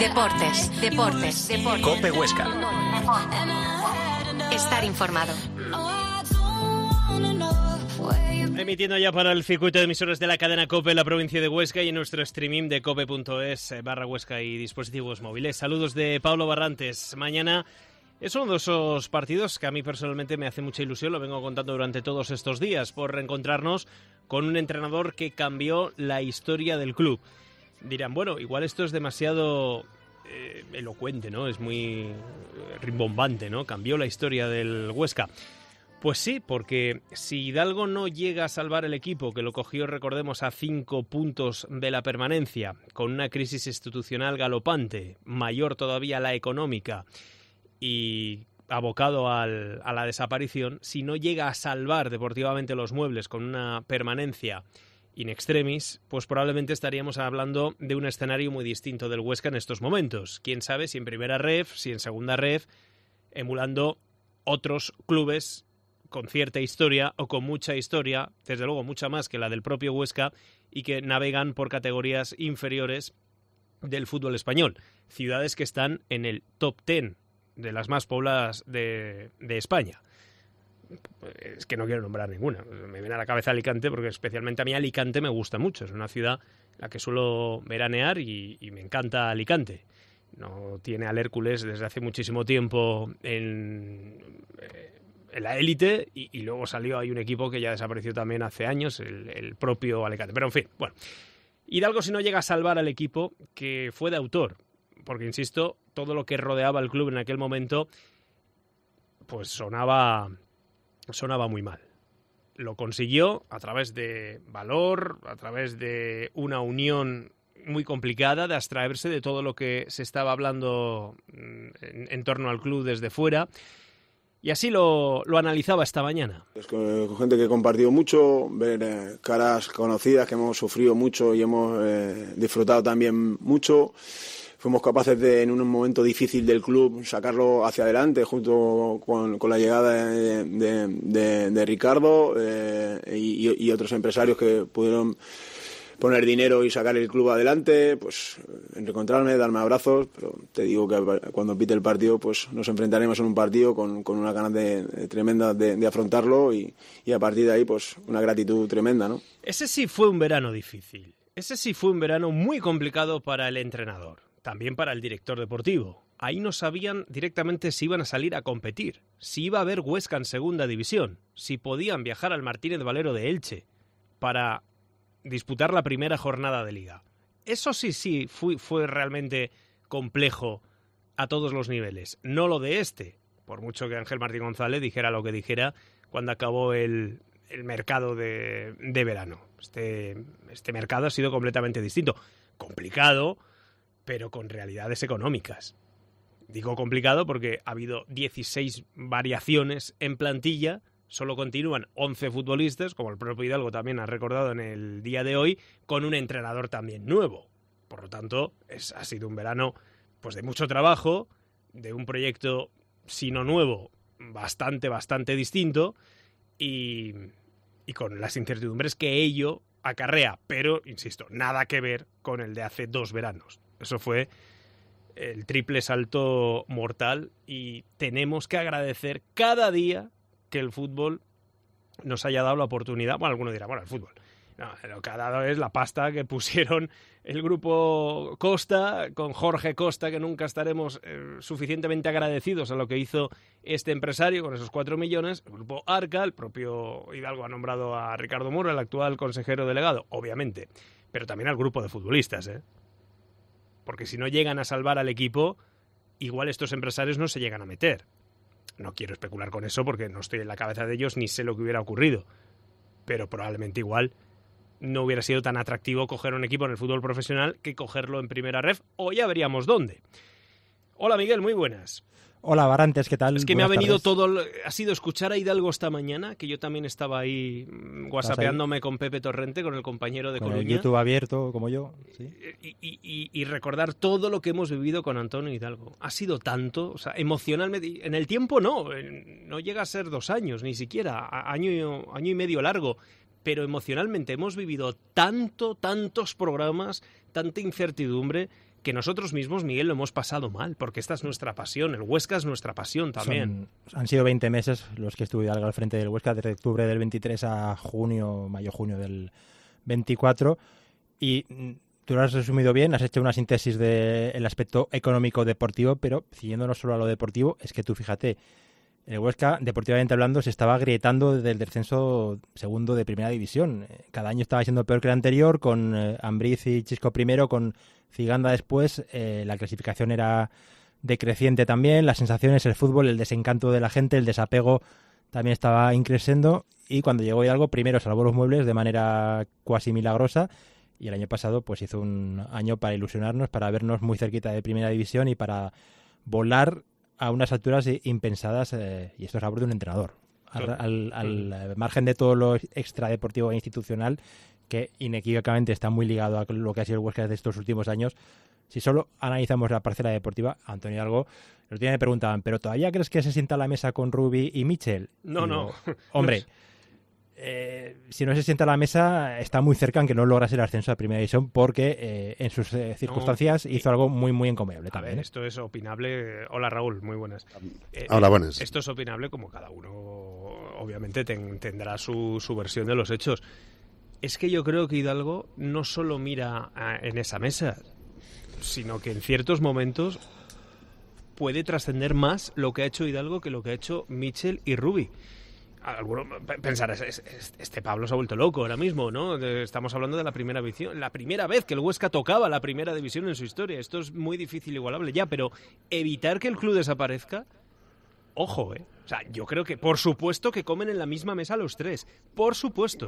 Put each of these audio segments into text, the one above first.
Deportes. COPE Huesca. Estar informado. Emitiendo ya para el circuito de emisoras de la cadena COPE en la provincia de Huesca y en nuestro streaming de cope.es/Huesca y dispositivos móviles. Saludos de Pablo Barrantes. Mañana es uno de esos partidos que a mí personalmente me hace mucha ilusión, lo vengo contando durante todos estos días, por reencontrarnos con un entrenador que cambió la historia del club. Dirán, bueno, igual esto es demasiado elocuente, ¿no? Es muy rimbombante, ¿no? Cambió la historia del Huesca. Pues sí, porque si Hidalgo no llega a salvar el equipo, que lo cogió, recordemos, a 5 puntos de la permanencia, con una crisis institucional galopante, mayor todavía la económica y abocado a la desaparición, si no llega a salvar deportivamente los muebles con una permanencia in extremis, pues probablemente estaríamos hablando de un escenario muy distinto del Huesca en estos momentos. Quién sabe si en primera ref, si en segunda ref, emulando otros clubes con cierta historia o con mucha historia, desde luego mucha más que la del propio Huesca, y que navegan por categorías inferiores del fútbol español. Ciudades que están en el top 10 de las más pobladas de España. Es que no quiero nombrar ninguna. Me viene a la cabeza Alicante porque especialmente a mí Alicante me gusta mucho. Es una ciudad en la que suelo veranear y me encanta Alicante. No tiene al Hércules desde hace muchísimo tiempo en la élite y luego salió ahí un equipo que ya desapareció también hace años, el propio Alicante. Pero en fin, bueno. Hidalgo, si no llega a salvar al equipo, que fue de autor, porque insisto, todo lo que rodeaba al club en aquel momento pues sonaba muy mal. Lo consiguió a través de valor, a través de una unión muy complicada, de abstraerse de todo lo que se estaba hablando en torno al club desde fuera. Y así lo analizaba esta mañana. Es con gente que he compartido mucho, ver caras conocidas que hemos sufrido mucho y hemos disfrutado también mucho. Fuimos capaces de, en un momento difícil del club, sacarlo hacia adelante junto con la llegada de Ricardo y otros empresarios que pudieron poner dinero y sacar el club adelante, pues encontrarme, darme abrazos, pero te digo que cuando pite el partido pues nos enfrentaremos en un partido con unas ganas tremendas de afrontarlo y a partir de ahí pues una gratitud tremenda, ¿no? Ese sí fue un verano difícil, ese sí fue un verano muy complicado para el entrenador, también para el director deportivo. Ahí no sabían directamente si iban a salir a competir, si iba a haber Huesca en segunda división, si podían viajar al Martínez Valero de Elche para disputar la primera jornada de liga. Eso sí fue realmente complejo a todos los niveles. No lo de por mucho que Ángel Martín González dijera lo que dijera cuando acabó el mercado de verano. Este mercado ha sido completamente distinto. Complicado, pero con realidades económicas. Digo complicado porque ha habido 16 variaciones en plantilla. Solo continúan 11 futbolistas, como el propio Hidalgo también ha recordado en el día de hoy, con un entrenador también nuevo. Por lo tanto, ha sido un verano pues de mucho trabajo, de un proyecto, si no nuevo, bastante distinto y con las incertidumbres que ello acarrea. Pero, insisto, nada que ver con el de hace 2 veranos. Eso fue el triple salto mortal y tenemos que agradecer cada día que el fútbol nos haya dado la oportunidad. Bueno, alguno dirá, bueno, el fútbol. No, lo que ha dado es la pasta que pusieron el grupo Costa, con Jorge Costa, que nunca estaremos suficientemente agradecidos a lo que hizo este empresario con esos 4 millones. El grupo Arca, el propio Hidalgo ha nombrado a Ricardo Muro, el actual consejero delegado, obviamente, pero también al grupo de futbolistas, porque si no llegan a salvar al equipo, igual estos empresarios no se llegan a meter. No quiero especular con eso porque no estoy en la cabeza de ellos ni sé lo que hubiera ocurrido. Pero probablemente igual no hubiera sido tan atractivo coger un equipo en el fútbol profesional que cogerlo en primera ref, o ya veríamos dónde. Hola Miguel, muy buenas. Hola Barrantes, ¿qué tal? Es que me ha venido ha sido escuchar a Hidalgo esta mañana, que yo también estaba ahí whatsappeándome con Pepe Torrente, con el compañero de Coruña. Con el YouTube abierto, como yo. ¿Sí? Y recordar todo lo que hemos vivido con Antonio Hidalgo. Ha sido tanto, o sea, emocionalmente. En el tiempo no llega a ser 2 años, ni siquiera, año y medio largo. Pero emocionalmente hemos vivido tantos programas, tanta incertidumbre, que nosotros mismos, Miguel, lo hemos pasado mal, porque esta es nuestra pasión, el Huesca es nuestra pasión también. Han sido 20 meses los que estuve al frente del Huesca, desde octubre del 23 a mayo-junio del 24, y tú lo has resumido bien, has hecho una síntesis del aspecto económico-deportivo, pero siguiéndonos solo a lo deportivo, es que tú fíjate, el Huesca, deportivamente hablando, se estaba agrietando desde el descenso segundo de primera división. Cada año estaba siendo peor que el anterior, con Ambriz y Chisco primero, con Ciganda después. La clasificación era decreciente también, las sensaciones, el fútbol, el desencanto de la gente, el desapego también estaba increciendo. Y cuando llegó Hidalgo, primero salvó los muebles de manera cuasi milagrosa. Y el año pasado pues hizo un año para ilusionarnos, para vernos muy cerquita de primera división y para volar a unas alturas impensadas, y esto es labor de un entrenador, al margen de todo lo extradeportivo e institucional, que inequívocamente está muy ligado a lo que ha sido el Huesca desde estos últimos años. Si solo analizamos la parcela deportiva, Antonio Hidalgo, los días me preguntaban, ¿pero todavía crees que se sienta a la mesa con Rubi y Michel? No, no. Hombre, si no se sienta a la mesa, está muy cerca en que no logras el ascenso a primera división, porque en sus circunstancias hizo algo muy, muy encomiable también. A ver, esto es opinable. Hola, Raúl, muy buenas. Hola, buenas. Esto es opinable, como cada uno, obviamente, tendrá su versión de los hechos. Es que yo creo que Hidalgo no solo mira en esa mesa, sino que en ciertos momentos puede trascender más lo que ha hecho Hidalgo que lo que ha hecho Michel y Rubi. Algunos pensarán, este Pablo se ha vuelto loco ahora mismo, ¿no? Estamos hablando de la primera división, la primera vez que el Huesca tocaba la primera división en su historia. Esto es muy difícil igualable ya, pero evitar que el club desaparezca, ojo, ¿eh? O sea, yo creo que, por supuesto, que comen en la misma mesa los tres, por supuesto.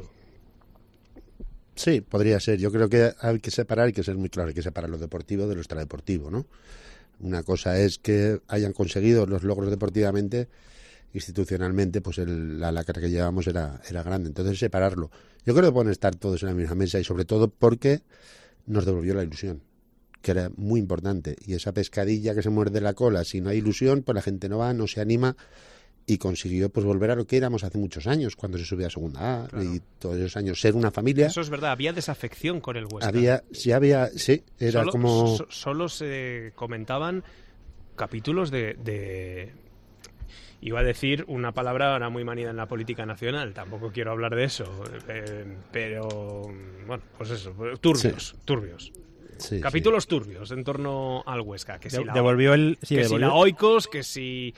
Sí, podría ser. Yo creo que hay que separar, hay que ser muy claro, hay que separar lo deportivo de lo extradeportivo, ¿no? Una cosa es que hayan conseguido los logros deportivamente, institucionalmente, pues la lacra que llevamos era grande. Entonces, separarlo. Yo creo que pueden estar todos en la misma mesa, y sobre todo porque nos devolvió la ilusión, que era muy importante. Y esa pescadilla que se muerde la cola, si no hay ilusión, pues la gente no va, no se anima, y consiguió pues volver a lo que éramos hace muchos años, cuando se subía a Segunda A, claro. Y todos esos años ser una familia. Eso es verdad, había desafección con el Huesca. Sí, era como... Solo se comentaban capítulos de... Iba a decir una palabra ahora muy manida en la política nacional, tampoco quiero hablar de eso, pero bueno, pues eso, turbios. Sí, capítulos turbios en torno al Huesca, que si la Oikos, que si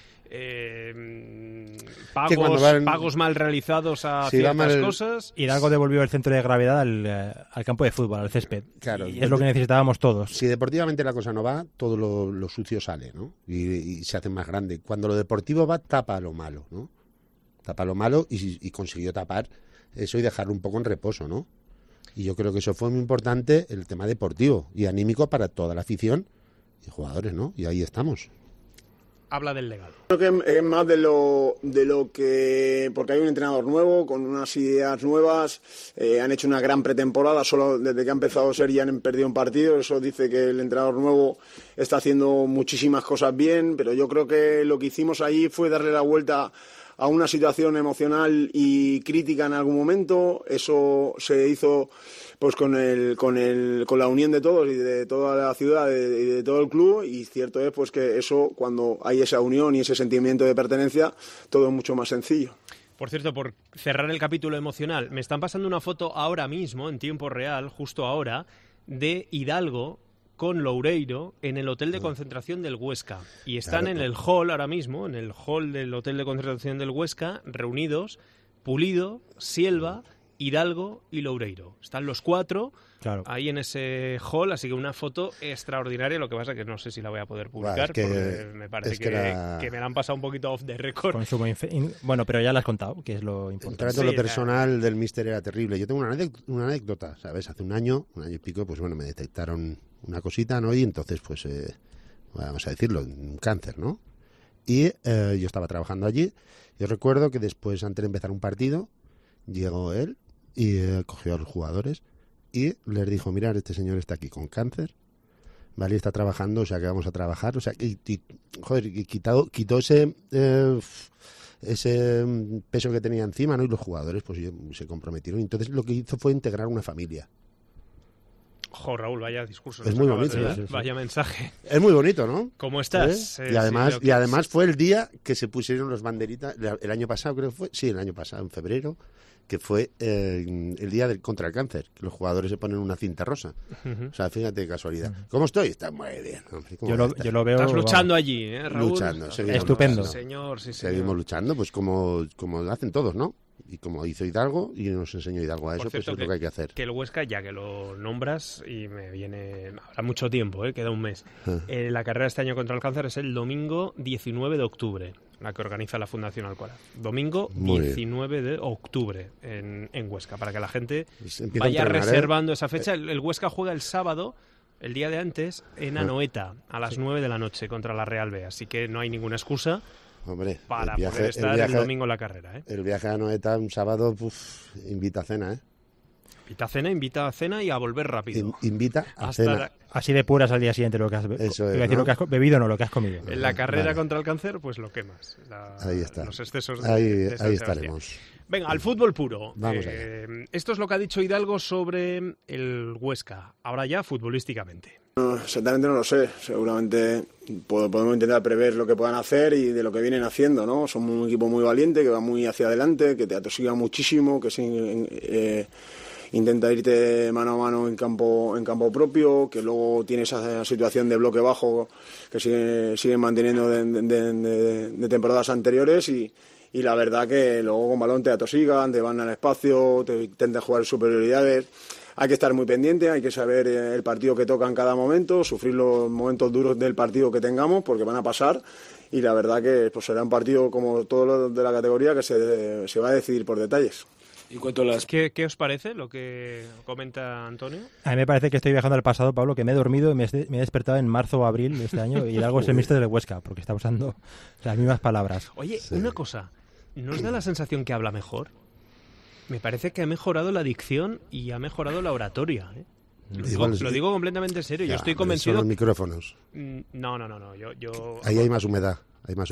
pagos mal realizados a ciertas cosas. Hidalgo devolvió el centro de gravedad al campo de fútbol, al césped. Claro, y es lo que necesitábamos todos. Si deportivamente la cosa no va, todo lo sucio sale, ¿no? Y se hace más grande. Cuando lo deportivo va, tapa lo malo, ¿no? Tapa lo malo y consiguió tapar eso y dejarlo un poco en reposo, ¿no? Y yo creo que eso fue muy importante, el tema deportivo y anímico para toda la afición y jugadores, ¿no? Y ahí estamos. Habla del legado. Creo que es más de lo que... Porque hay un entrenador nuevo, con unas ideas nuevas, han hecho una gran pretemporada, solo desde que ha empezado Ser ya han perdido un partido, eso dice que el entrenador nuevo está haciendo muchísimas cosas bien, pero yo creo que lo que hicimos ahí fue darle la vuelta a una situación emocional y crítica en algún momento. Eso se hizo pues con la unión de todos y de toda la ciudad y de todo el club, y cierto es pues que eso, cuando hay esa unión y ese sentimiento de pertenencia, todo es mucho más sencillo. Por cierto, por cerrar el capítulo emocional, me están pasando una foto ahora mismo, en tiempo real, justo ahora, de Hidalgo con Loureiro en el hotel de concentración del Huesca. Y están en el hall ahora mismo, en el hall del hotel de concentración del Huesca, reunidos Pulido, Sielva, Hidalgo y Loureiro. Están los cuatro ahí en ese hall, así que una foto extraordinaria. Lo que pasa es que no sé si la voy a poder publicar, porque me parece que me la han pasado un poquito off the record. Bueno, pero ya la has contado, que es lo importante. El trato lo personal del míster era terrible. Yo tengo una anécdota, ¿sabes? Hace un año y pico, pues bueno, me detectaron una cosita, ¿no? Y entonces, pues, vamos a decirlo, un cáncer, ¿no? Y yo estaba trabajando allí. Yo recuerdo que después, antes de empezar un partido, llegó él y cogió a los jugadores y les dijo: mirad, este señor está aquí con cáncer, ¿vale? Está trabajando, o sea, que vamos a trabajar. O sea, quitó ese peso que tenía encima, ¿no? Y los jugadores, pues, se comprometieron. Entonces, lo que hizo fue integrar una familia. Jo, Raúl, vaya discurso. Es muy bonito, sí. Vaya mensaje. Es muy bonito, ¿no? ¿Cómo estás? ¿Sí? Y además fue el día que se pusieron los banderitas, el año pasado creo que fue, sí, el año pasado, en febrero, que fue el día contra el cáncer, que los jugadores se ponen una cinta rosa. O sea, fíjate qué casualidad. ¿Cómo estoy? Está muy bien. Hombre, yo lo veo... Estás luchando allí, Raúl? Luchando, estupendo. Sí, señor, sí, señor. Seguimos luchando, pues como hacen todos, ¿no? Y como hizo Hidalgo, y nos enseñó Hidalgo a eso, pues es lo que hay que hacer. Que el Huesca, ya que lo nombras, y me viene... Habrá mucho tiempo, queda un mes. La carrera este año contra el cáncer es el domingo 19 de octubre, la que organiza la Fundación Alcoraz. Domingo 19 de octubre en Huesca, para que la gente pues vaya reservando esa fecha. El Huesca juega el sábado, el día de antes, en Anoeta, a las 9 de la noche, contra la Real B. Así que no hay ninguna excusa... Hombre, para poder estar el domingo en la carrera. El viaje a Anoeta un sábado, invita a cena, Invita a cena y a volver rápido. Invita a cena. Así de puras al día siguiente lo que has ¿no? Lo que has bebido, no lo que has comido. En la carrera contra el cáncer, pues lo quemas. Ahí está. Los excesos de ahí estaremos. Venga, al fútbol puro. Vamos allá. Esto es lo que ha dicho Hidalgo sobre el Huesca. Ahora ya futbolísticamente. No, exactamente no lo sé. Seguramente podemos intentar prever lo que puedan hacer y de lo que vienen haciendo, ¿no? Somos un equipo muy valiente, que va muy hacia adelante, que te atosiga muchísimo, que intenta irte mano a mano en campo propio, que luego tiene esa situación de bloque bajo que siguen manteniendo de temporadas anteriores y la verdad que luego con balón te atosigan, te van al espacio, te intentan jugar superioridades. Hay que estar muy pendiente, hay que saber el partido que toca en cada momento, sufrir los momentos duros del partido que tengamos, porque van a pasar, y la verdad que pues será un partido como todos los de la categoría que se va a decidir por detalles. En cuanto a las... ¿Qué os parece lo que comenta Antonio? A mí me parece que estoy viajando al pasado, Pablo, que me he dormido y me he despertado en marzo o abril de este año y Hidalgo es el míster de Huesca, porque está usando las mismas palabras. Oye, una cosa, ¿no os da la sensación que habla mejor? Me parece que ha mejorado la dicción y ha mejorado la oratoria. Lo digo completamente en serio. Yo estoy convencido. Son los micrófonos. No. Ahí hay más humedad.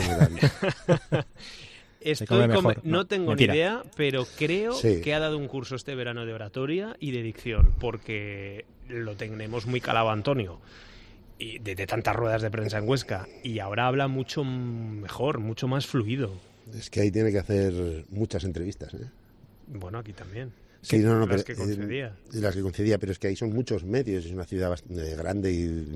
No tengo ni idea, pero creo que ha dado un curso este verano de oratoria y de dicción, porque lo tenemos muy calado Antonio. Y de tantas ruedas de prensa en Huesca. Y ahora habla mucho mejor, mucho más fluido. Es que ahí tiene que hacer muchas entrevistas, Bueno, aquí también. Sí, las que concedía. Las que concedía, pero es que ahí son muchos medios, es una ciudad bastante grande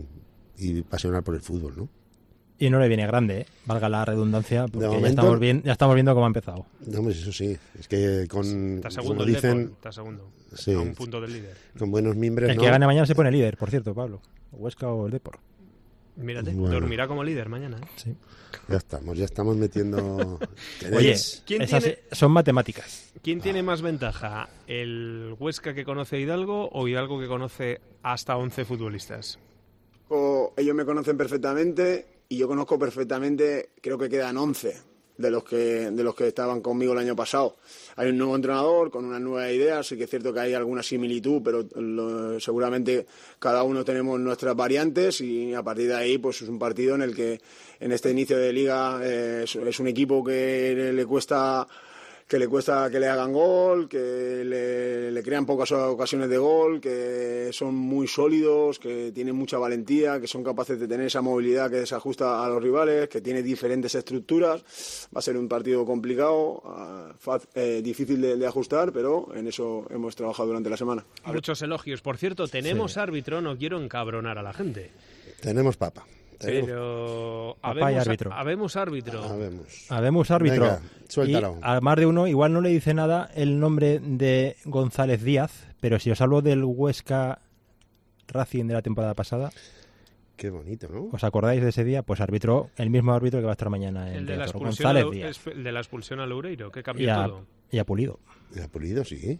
y pasional por el fútbol, ¿no? Y no le viene grande, valga la redundancia, porque momento, ya estamos viendo cómo ha empezado. No, pues eso sí, es que está segundo como dicen, está segundo, sí, a un punto del líder. Con buenos mimbres, el que gane mañana se pone líder, por cierto, Pablo. Huesca o el Depor. Mírate, dormirá como líder mañana. Sí. Ya estamos metiendo... Oye, son matemáticas. ¿Quién tiene más ventaja? ¿El Huesca que conoce a Hidalgo o Hidalgo que conoce hasta 11 futbolistas? Ellos me conocen perfectamente y yo conozco perfectamente, creo que quedan 11 de los que estaban conmigo el año pasado. Hay un nuevo entrenador con una nueva idea, sí que es cierto que hay alguna similitud, pero seguramente cada uno tenemos nuestras variantes y a partir de ahí pues es un partido en el que en este inicio de liga es un equipo que le cuesta que le hagan gol, que le crean pocas ocasiones de gol, que son muy sólidos, que tienen mucha valentía, que son capaces de tener esa movilidad que se ajusta a los rivales, que tiene diferentes estructuras. Va a ser un partido complicado, difícil de ajustar, pero en eso hemos trabajado durante la semana. Muchos elogios. Por cierto, tenemos árbitro, no quiero encabronar a la gente. Tenemos papa. Pero habemos árbitro. Venga, suéltalo. Y a más de uno igual no le dice nada el nombre de González Díaz, pero si os hablo del Huesca Racing de la temporada pasada, qué bonito, ¿no? ¿Os acordáis de ese día? Pues arbitró el mismo árbitro que va a estar mañana en González Díaz. El de la expulsión a Loureiro, que cambió todo. Y a Pulido. Y a Pulido, sí.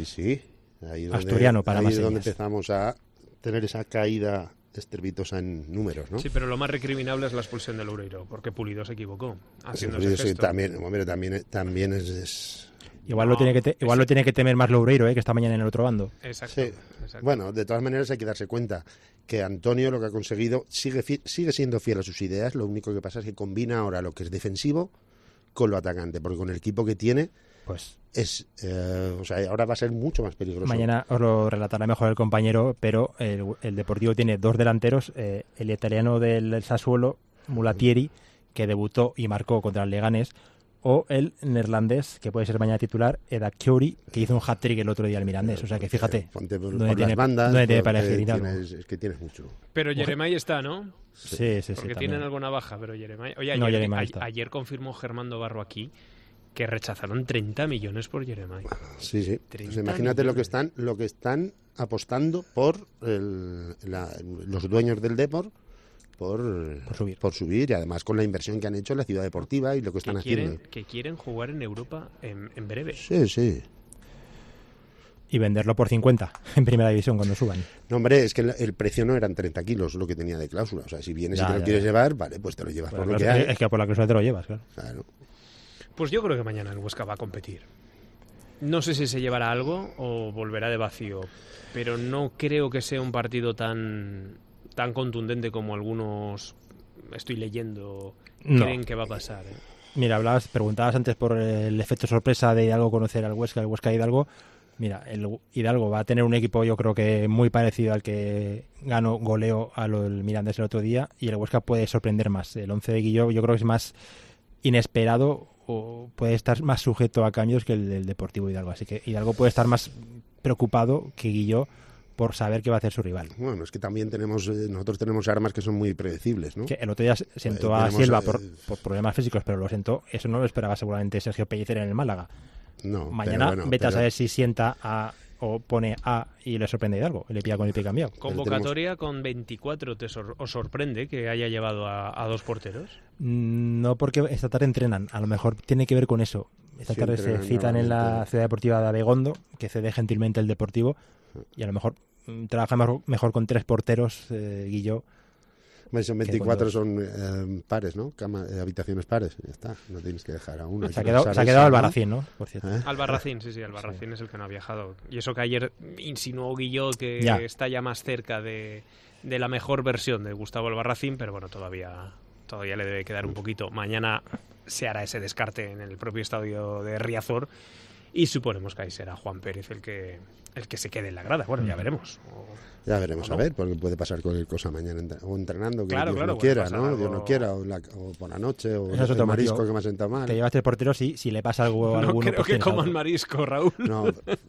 Ahí Asturiano, para más es donde señas. empezamos a tener esa caída estrepitosa en números, ¿no? Sí, pero lo más recriminable es la expulsión de Loureiro, porque Pulido se equivocó haciendo ese gesto. Sí, también es... Igual lo tiene que temer más Loureiro, que está mañana en el otro bando. Exacto. Bueno, de todas maneras hay que darse cuenta que Antonio lo que ha conseguido sigue siendo fiel a sus ideas, lo único que pasa es que combina ahora lo que es defensivo con lo atacante, porque con el equipo que tiene Pues o sea, ahora va a ser mucho más peligroso. mañana os lo relatará mejor el compañero, pero el Deportivo tiene 2 delanteros, el italiano del Sassuolo, Mulatieri, que debutó y marcó contra el Leganés, o el neerlandés, que puede ser mañana titular, Eda Chiori, que hizo un hat-trick el otro día al Mirandés. O sea que fíjate, Ponte por donde las bandas, para elegir algo. es que tienes mucho. Pero Jeremai está, ¿no? Sí. Porque también. tienen alguna baja, pero Jeremai... Oye, No, ayer, Jeremai está. ayer confirmó Germando Barro aquí que rechazaron 30 millones por Jeremai. Sí. 30 Pues imagínate lo que millones. están apostando por los dueños del Depor por subir, y además con la inversión que han hecho en la ciudad deportiva y lo que están haciendo. Que quieren jugar en Europa en breve. Sí. Y venderlo por 50 en primera división cuando suban. No, hombre, es que el precio no eran 30 kilos lo que tenía de cláusula. O sea, si vienes y te lo quieres llevar, vale, pues te lo llevas por lo que hay. Es que por la cláusula te lo llevas, Claro. Pues yo creo que mañana el Huesca va a competir. No sé si se llevará algo o volverá de vacío, pero no creo que sea un partido tan contundente como algunos, estoy leyendo, creen que va a pasar. Mira, preguntabas antes por el efecto sorpresa de Hidalgo conocer al Huesca, el Huesca Hidalgo. Mira, el Hidalgo va a tener un equipo, yo creo que muy parecido al que goleó a lo del Mirandés el otro día, y el Huesca puede sorprender más. El 11 de Guilló yo creo que es más inesperado o puede estar más sujeto a cambios que el del Deportivo Hidalgo. Así que Hidalgo puede estar más preocupado que Guilló por saber qué va a hacer su rival. Bueno, es que también nosotros tenemos armas que son muy predecibles, ¿no? Que el otro día sentó a Silva por problemas físicos, pero lo sentó. Eso no lo esperaba seguramente Sergio Pellicer en el Málaga. No, mañana vete a saber si sienta a o pone A y le sorprende a Hidalgo, y le pilla con el pie cambiado. Convocatoria con 24, ¿os sorprende que haya llevado a 2 porteros? No, porque esta tarde entrenan, a lo mejor tiene que ver con eso. Esta tarde se citan en la Ciudad Deportiva de Abegondo, que cede gentilmente el Deportivo, y a lo mejor trabaja mejor con 3 porteros, Guilló. Son 24, son pares, ¿no? Habitaciones pares, ya está, no tienes que dejar a uno. Se ha quedado Albarracín, ¿no? Por cierto. Albarracín, sí, Albarracín es el que no ha viajado. Y eso que ayer insinuó Guilló que está ya más cerca de la mejor versión de Gustavo Albarracín, pero bueno, todavía le debe quedar un poquito. Mañana se hará ese descarte en el propio estadio de Riazor y suponemos que ahí será Juan Pérez el que se quede en la grada. Bueno, ya veremos. Ya veremos, a ver, porque puede pasar cualquier cosa mañana o entrenando, que Dios no quiera, ¿no? Dios no quiera, o por la noche, o eso es otro marisco motivo. que me ha sentado mal. Te llevas 3 porteros y si le pasa algo a alguno... No creo que coman marisco, Raúl. No,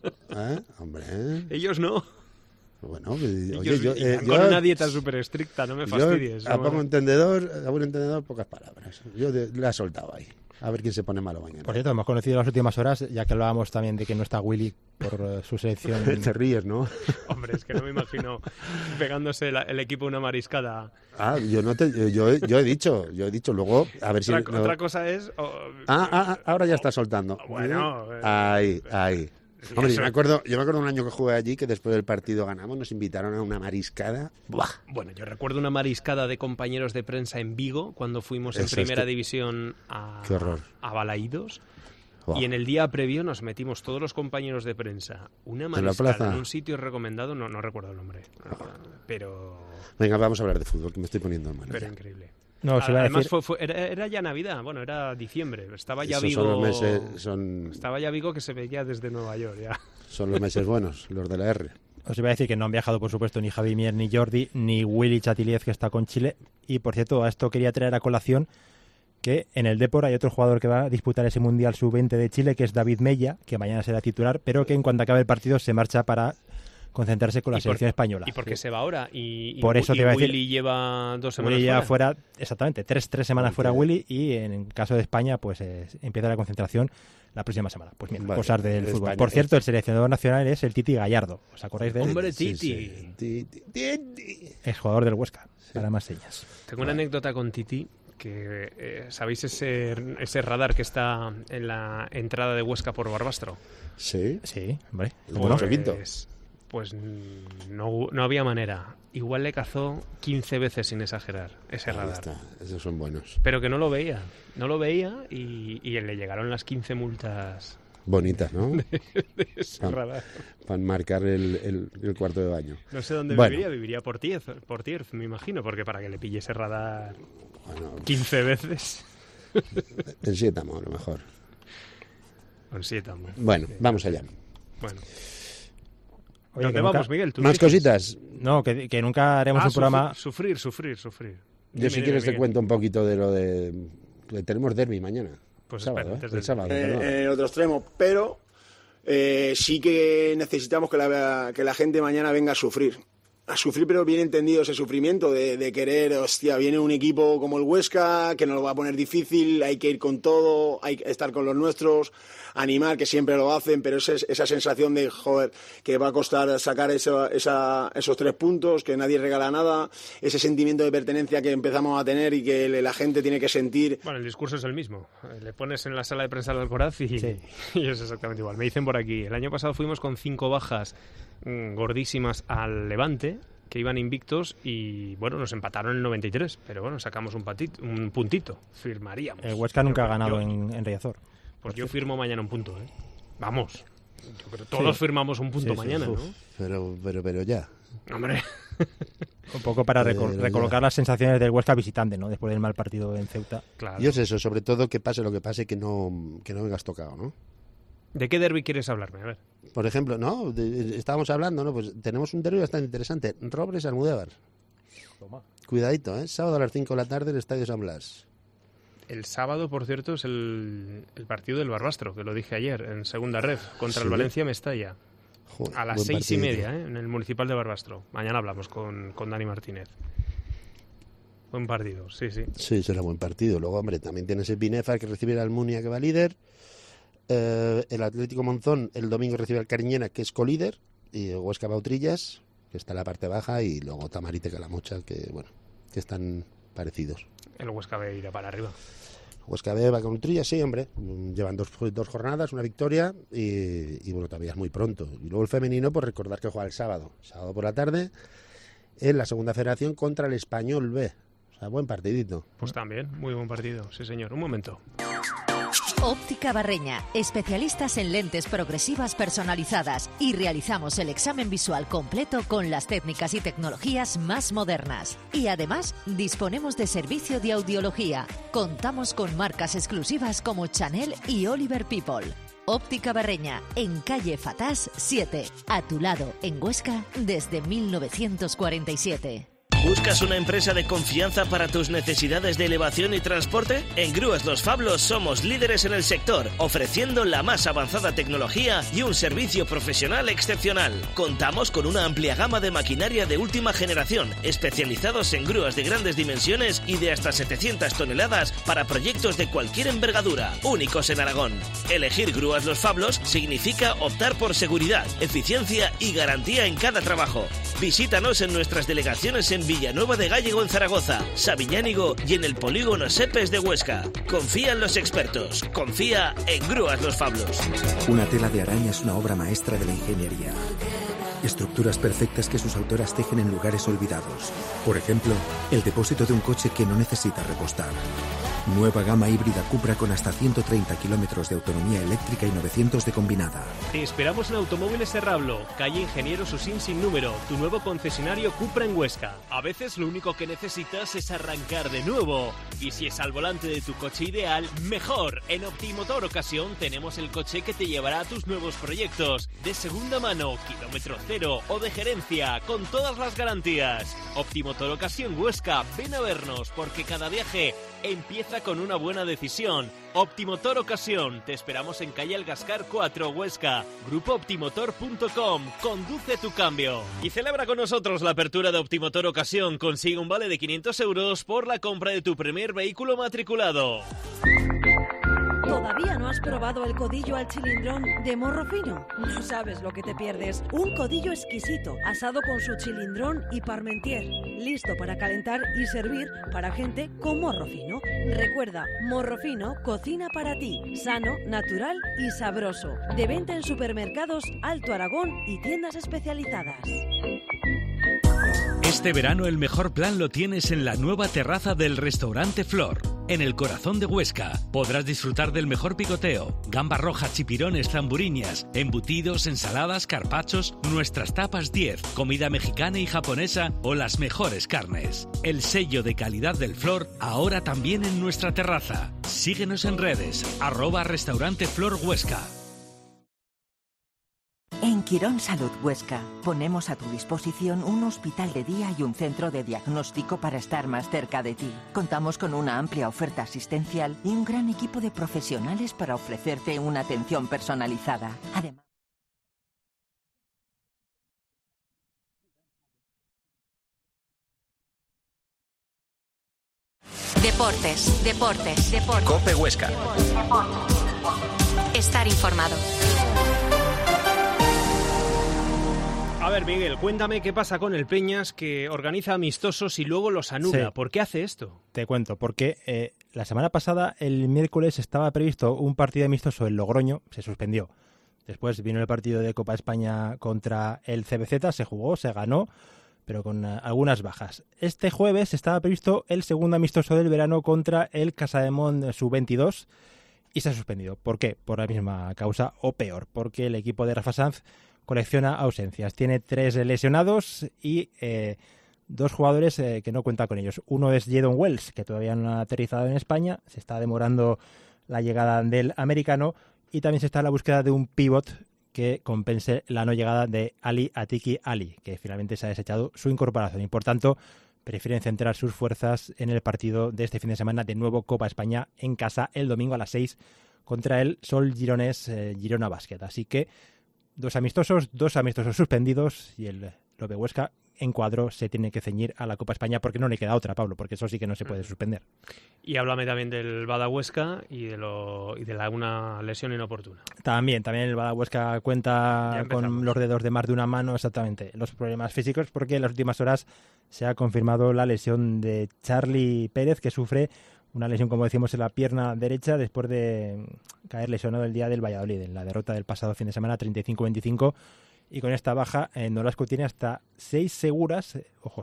hombre. Ellos no. Bueno, oye, con una dieta súper estricta, no me fastidies. A buen entendedor, pocas palabras. Yo le he soltado ahí. A ver quién se pone malo mañana. Por cierto, hemos conocido en las últimas horas, ya que hablábamos también de que no está Willy por su selección. Te ríes, ¿no? Hombre, es que no me imagino pegándose el equipo una mariscada. Yo he dicho, luego, a ver si... Otra cosa es... ahora ya está soltando. Bueno... Ahí. Hombre, yo me acuerdo un año que jugué allí, que después del partido ganamos, nos invitaron a una mariscada. ¡Buah! Bueno, yo recuerdo una mariscada de compañeros de prensa en Vigo, cuando fuimos en primera división a Balaídos. Wow. Y en el día previo nos metimos todos los compañeros de prensa. Una mariscada en un sitio recomendado, no recuerdo el nombre. Pero... Venga, vamos a hablar de fútbol, que me estoy poniendo mal. Pero increíble. No, además era ya Navidad, bueno, era diciembre, estaba ya Vigo. Estaba ya Vigo, que se veía desde Nueva York ya. Son los meses buenos, los de la R. Os iba a decir que no han viajado, por supuesto, ni Javi Mier, ni Jordi, ni Willy Chatiliez, que está con Chile. Y por cierto, a esto quería traer a colación que en el Depor hay otro jugador que va a disputar ese Mundial Sub-20 de Chile, que es David Mella, que mañana será titular, pero que en cuanto acabe el partido se marcha para concentrarse con la selección española. ¿Y por qué se va ahora? Y por eso te iba a decir, Willy lleva 2 semanas Willy fuera. Exactamente, 3 semanas fuera Willy, y en caso de España pues empieza la concentración la próxima semana. Pues mira, cosas del fútbol. España, por cierto, el seleccionador nacional es el Titi Gallardo. ¿Os acordáis de él? ¡Hombre, Titi! Sí. Es jugador del Huesca, para más señas. Tengo una anécdota con Titi, que ¿sabéis ese radar que está en la entrada de Huesca por Barbastro? Sí, hombre. Pues no había manera. Igual le cazó 15 veces, sin exagerar, ese radar. Está. Esos son buenos. Pero que no lo veía y le llegaron las 15 multas. Bonitas, ¿no? de ese radar. Para marcar el cuarto de baño. No sé dónde viviría por Tierz, me imagino, porque para que le pille ese radar 15 veces. En Sietamo, a lo mejor. Sí, también. Bueno, vamos allá. Bueno. Oye, ¿Dónde vamos, Miguel? ¿Tú ¿Más dices? cositas? No, que nunca haremos un programa... Sufrir. Yo si quieres te cuento un poquito de lo de... Tenemos derbi mañana. Pues sábado, espera, el sábado. perdón. En otro extremo, pero sí que necesitamos que la gente mañana venga a sufrir, pero bien entendido ese sufrimiento de querer, hostia, viene un equipo como el Huesca que nos lo va a poner difícil, hay que ir con todo, hay que estar con los nuestros, animar, que siempre lo hacen, pero esa sensación de, joder, que va a costar sacar esos 3 puntos, que nadie regala nada, ese sentimiento de pertenencia que empezamos a tener y que la gente tiene que sentir. Bueno, el discurso es el mismo. Le pones en la sala de prensa del Alcoraz y es exactamente igual. Me dicen por aquí, el año pasado fuimos con 5 bajas gordísimas al Levante, que iban invictos y, bueno, nos empataron en el 93, pero bueno, sacamos un puntito, firmaríamos. El Huesca nunca ha ganado en Riazor. Pues yo firmo mañana un punto, ¿eh? Vamos. Yo creo que todos firmamos un punto mañana, ¿no? Pero ya. Hombre. Un poco para recolocar las sensaciones del Huesca visitante, ¿no? Después del mal partido en Ceuta. Claro. Y es eso, sobre todo que pase lo que pase, que no vengas tocado, ¿no? ¿De qué derbi quieres hablarme? A ver. Por ejemplo, ¿no? Estábamos hablando, ¿no? Pues tenemos un derbi bastante interesante. Robres Almudévar. Cuidadito, ¿eh? Sábado a las 5 de la tarde en el Estadio San Blas. El sábado, por cierto, es el partido del Barbastro, que lo dije ayer, en segunda ref, contra el Valencia Mestalla. Joder, a las 6:30, en el Municipal de Barbastro. Mañana hablamos con Dani Martínez. Buen partido, sí. Sí, será buen partido. Luego, hombre, también tienes el Binefar, que recibe al Almunia, que va líder. El Atlético Monzón el domingo recibe al Cariñena, que es colíder, y el Huesca Bautrillas, que está en la parte baja, y luego Tamarite Calamocha, que bueno, que están parecidos. El Huesca B irá para arriba. Huesca B va con Trillas, sí, hombre, llevan dos jornadas, una victoria, y bueno, todavía es muy pronto. Y luego el femenino, pues recordar que juega el sábado por la tarde, en la segunda federación contra el Español B. O sea, buen partidito. Pues también, muy buen partido, sí señor. Un momento. Óptica Barreña, especialistas en lentes progresivas personalizadas y realizamos el examen visual completo con las técnicas y tecnologías más modernas. Y además, disponemos de servicio de audiología. Contamos con marcas exclusivas como Chanel y Oliver People. Óptica Barreña, en calle Fatás 7, a tu lado, en Huesca, desde 1947. ¿Buscas una empresa de confianza para tus necesidades de elevación y transporte? En Grúas Los Fablos somos líderes en el sector, ofreciendo la más avanzada tecnología y un servicio profesional excepcional. Contamos con una amplia gama de maquinaria de última generación, especializados en grúas de grandes dimensiones y de hasta 700 toneladas para proyectos de cualquier envergadura, únicos en Aragón. Elegir Grúas Los Fablos significa optar por seguridad, eficiencia y garantía en cada trabajo. Visítanos en nuestras delegaciones en Villanueva de Gállego en Zaragoza, Sabillánigo y en el polígono Sepes de Huesca. Confía en los expertos, confía en Grúas Los Fablos. Una tela de araña es una obra maestra de la ingeniería. Estructuras perfectas que sus autoras tejen en lugares olvidados. Por ejemplo, el depósito de un coche que no necesita repostar. Nueva gama híbrida Cupra con hasta 130 kilómetros de autonomía eléctrica y 900 de combinada. Te esperamos en Automóviles Serrablo, calle Ingeniero Susín sin número, tu nuevo concesionario Cupra en Huesca. A veces lo único que necesitas es arrancar de nuevo. Y si es al volante de tu coche ideal, mejor. En Optimotor Ocasión tenemos el coche que te llevará a tus nuevos proyectos. De segunda mano, kilómetro cero o de gerencia, con todas las garantías. Optimotor Ocasión Huesca, ven a vernos porque cada viaje empieza con una buena decisión. Optimotor Ocasión, te esperamos en calle Algascar 4, Huesca. GrupoOptimotor.com, conduce tu cambio. Y celebra con nosotros la apertura de Optimotor Ocasión. Consigue un vale de 500 euros por la compra de tu primer vehículo matriculado. ¿Todavía no has probado el codillo al chilindrón de Morro Fino? No sabes lo que te pierdes. Un codillo exquisito, asado con su chilindrón y parmentier. Listo para calentar y servir para gente con morro fino. Recuerda, Morro Fino cocina para ti. Sano, natural y sabroso. De venta en supermercados Alto Aragón y tiendas especializadas. Este verano el mejor plan lo tienes en la nueva terraza del restaurante Flor. En el corazón de Huesca podrás disfrutar del mejor picoteo, gambas rojas, chipirones, zamburiñas, embutidos, ensaladas, carpachos, nuestras tapas 10, comida mexicana y japonesa o las mejores carnes. El sello de calidad del Flor ahora también en nuestra terraza. Síguenos en redes, @restaurante Flor Huesca. En Quirón Salud Huesca ponemos a tu disposición un hospital de día y un centro de diagnóstico para estar más cerca de ti. Contamos con una amplia oferta asistencial y un gran equipo de profesionales para ofrecerte una atención personalizada. Además, Deportes. COPE Huesca. Estar informado. A ver, Miguel, cuéntame qué pasa con el Peñas, que organiza amistosos y luego los anula. Sí. ¿Por qué hace esto? Te cuento, porque la semana pasada, el miércoles, estaba previsto un partido amistoso en Logroño, se suspendió. Después vino el partido de Copa España contra el CBZ, se jugó, se ganó, pero con algunas bajas. Este jueves estaba previsto el segundo amistoso del verano contra el Casademont Sub-22 y se ha suspendido. ¿Por qué? Por la misma causa o peor, porque el equipo de Rafa Sanz colecciona ausencias. Tiene 3 lesionados y 2 jugadores que no cuenta con ellos. Uno es Jadon Wells, que todavía no ha aterrizado en España, se está demorando la llegada del americano, y también se está en la búsqueda de un pívot que compense la no llegada de Ali Atiki Ali, que finalmente se ha desechado su incorporación y por tanto prefieren centrar sus fuerzas en el partido de este fin de semana de nuevo Copa España en casa el domingo a las 6 contra el Sol Gironés Girona Basket. Así que 2 amistosos suspendidos y el Lope Huesca en cuadro se tiene que ceñir a la Copa España porque no le queda otra, Pablo, porque eso sí que no se puede suspender. Y háblame también del Bada Huesca y de una lesión inoportuna. También el Bada Huesca cuenta con los dedos de más de una mano, exactamente, los problemas físicos, porque en las últimas horas se ha confirmado la lesión de Charly Pérez, que sufre una lesión, como decimos, en la pierna derecha después de caer lesionado el día del Valladolid, en la derrota del pasado fin de semana 35-25. Y con esta baja, Nolasco tiene hasta 6 seguras,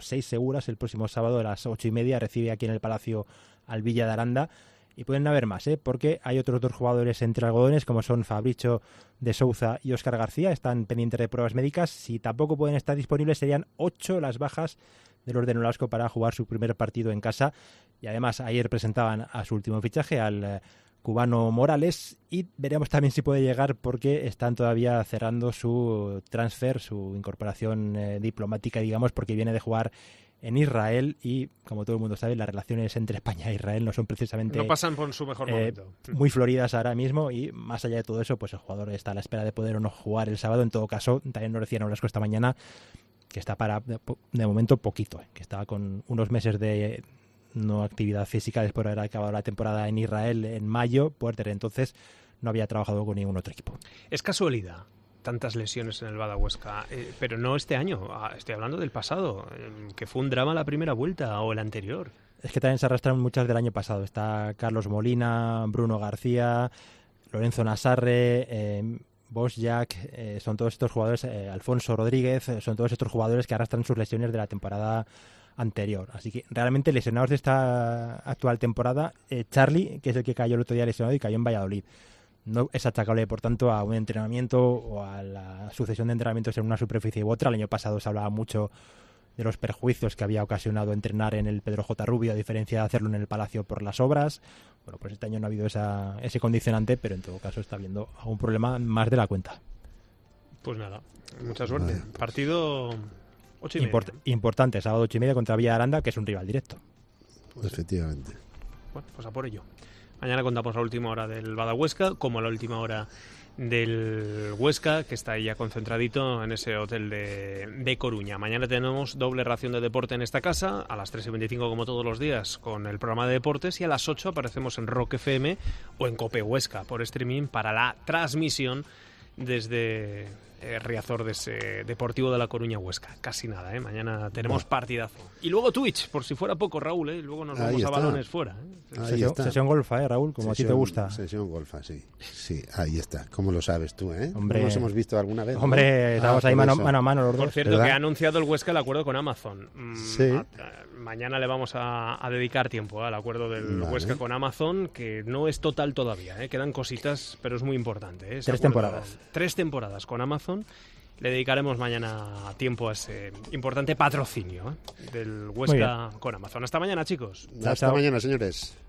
el próximo sábado a las 8:30 recibe aquí en el Palacio al Villa de Aranda. Y pueden haber más, porque hay otros 2 jugadores entre algodones, como son Fabricio de Souza y Óscar García, están pendientes de pruebas médicas. Si tampoco pueden estar disponibles, serían 8 las bajas de los de Nolasco para jugar su primer partido en casa. Y además, ayer presentaban a su último fichaje, al cubano Morales, y veremos también si puede llegar porque están todavía cerrando su transfer, su incorporación diplomática, digamos, porque viene de jugar en Israel y, como todo el mundo sabe, las relaciones entre España e Israel no son precisamente... No pasan por su mejor momento. Muy floridas ahora mismo, y más allá de todo eso, pues el jugador está a la espera de poder o no jugar el sábado. En todo caso, también nos decía Nolasco esta mañana que está para, de momento, poquito, que estaba con unos meses de no actividad física después de haber acabado la temporada en Israel en mayo, pues desde entonces no había trabajado con ningún otro equipo. ¿Es casualidad tantas lesiones en el Bada Huesca? Pero no este año, estoy hablando del pasado, que fue un drama la primera vuelta, o el anterior. Es que también se arrastran muchas del año pasado. Está Carlos Molina, Bruno García, Lorenzo Nassarre, Bosjak, son todos estos jugadores, Alfonso Rodríguez, son todos estos jugadores que arrastran sus lesiones de la temporada anterior. Así que realmente lesionados de esta actual temporada, Charly, que es el que cayó el otro día lesionado y cayó en Valladolid, no es achacable, por tanto, a un entrenamiento o a la sucesión de entrenamientos en una superficie u otra. El año pasado se hablaba mucho de los perjuicios que había ocasionado entrenar en el Pedro J. Rubio, a diferencia de hacerlo en el Palacio por las obras. Bueno, pues este año no ha habido ese condicionante, pero en todo caso está habiendo algún problema más de la cuenta. Pues nada, mucha suerte. Partido 8:30. Importante, sábado 8:30 contra Villa de Aranda, que es un rival directo. Pues efectivamente. Bueno, pues a por ello. Mañana contamos la última hora del Bada Huesca, como la última hora del Huesca, que está ahí ya concentradito en ese hotel de Coruña. Mañana tenemos doble ración de deporte en esta casa, a las 3:25 como todos los días con el programa de deportes, y a las 8 aparecemos en Rock FM o en Cope Huesca por streaming para la transmisión desde Riazor de ese Deportivo de La Coruña Huesca. Casi nada, Mañana tenemos partidazo. Y luego Twitch, por si fuera poco, Raúl, Luego nos vamos a balones fuera, Sesión golfa, Raúl, como a ti te gusta. Sesión golfa, sí. Sí, ahí está. ¿Cómo lo sabes tú, Hombre, ¿no nos hemos visto alguna vez? Hombre, estamos ahí mano a mano los dos. Por cierto, ¿verdad? Que ha anunciado el Huesca el acuerdo con Amazon. Sí. Mañana le vamos a dedicar tiempo al acuerdo del Huesca con Amazon, que no es total todavía, Quedan cositas, pero es muy importante. 3 temporadas. 3 temporadas con Amazon. Le dedicaremos mañana tiempo a ese importante patrocinio del Huesca con Amazon. Hasta mañana, chicos. Hasta mañana, señores.